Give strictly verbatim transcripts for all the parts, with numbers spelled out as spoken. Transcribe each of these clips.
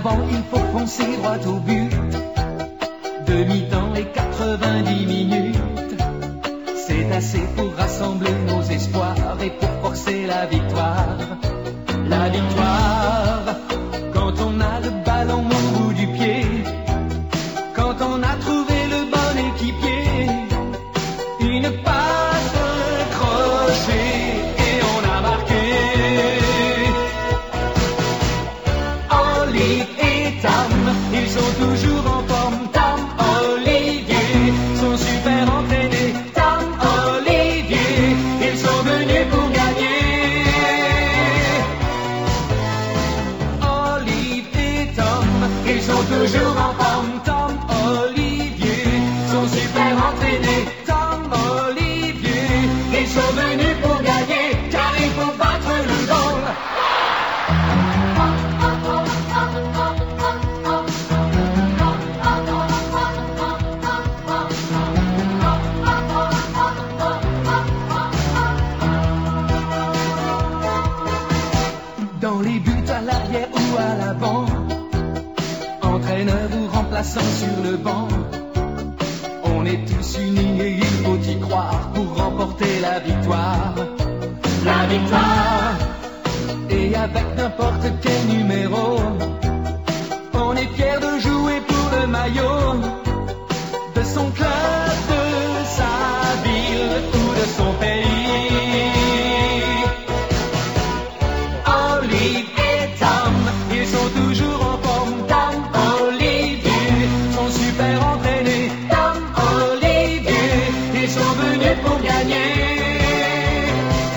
l'avant, il faut foncer droit au but. Demi-temps et quatre-vingt-dix minutes, c'est assez pour rassembler nos espoirs et pour forcer la victoire. La victoire, quand on a le ballon au bout du pied, quand on a trouvé le bon équipier, une passe crochée et on a marqué. Olive et Tom, ils sont toujours en forme. Tom, Olivier, sont super entraînés. Tom, Olivier, ils sont venus pour gagner. Olive et Tom, ils sont toujours en forme. Tom, Olivier, sont super entraînés. Tom, Olivier, ils sont venus pour gagner, car il faut battre le goal. Dans les buts à l'arrière ou à l'avant, entraîneur ou remplaçant sur le banc, on est tous unis et il faut y croire pour remporter la victoire. La victoire, et avec n'importe quel numéro, on est fier de jouer pour le maillot de son club, de sa ville ou de son pays. Olive et Tom, ils sont toujours en forme. Tom, Olivier, sont super entraînés. Tom, Olivier, ils sont venus pour gagner.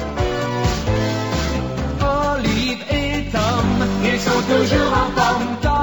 Olive et Tom, ils sont toujours en forme. Tom,